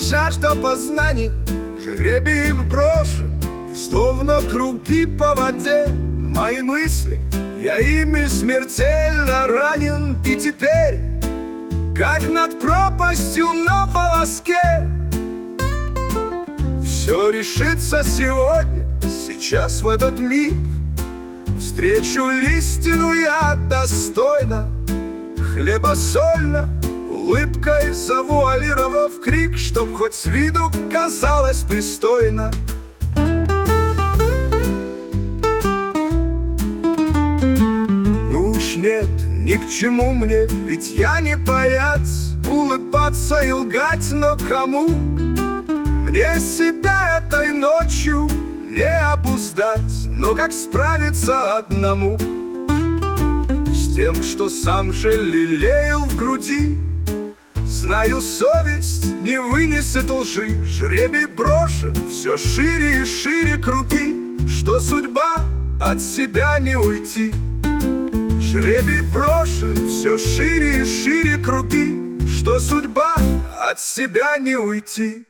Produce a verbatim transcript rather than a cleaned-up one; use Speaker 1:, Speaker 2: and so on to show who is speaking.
Speaker 1: жажда познаний, жребием брошен, словно круги по воде. Мои мысли, я ими смертельно ранен, и теперь, как над пропастью на волоске, все решится сегодня, сейчас, в этот миг. Встречу истину я достойно, хлебосольно, улыбкой завуалировав крик, чтоб хоть с виду казалось пристойно. Ну уж нет, ни к чему мне, ведь я не паяц, улыбаться и лгать, но кому? Мне себя этой ночью не обуздать, но как справиться одному с тем, что сам же лелеял в груди? Знаю, совесть не вынесет лжи, жребий брошен, все шире и шире круги, что судьба от себя не уйти. Жребий брошен, все шире и шире круги, что судьба от себя не уйти.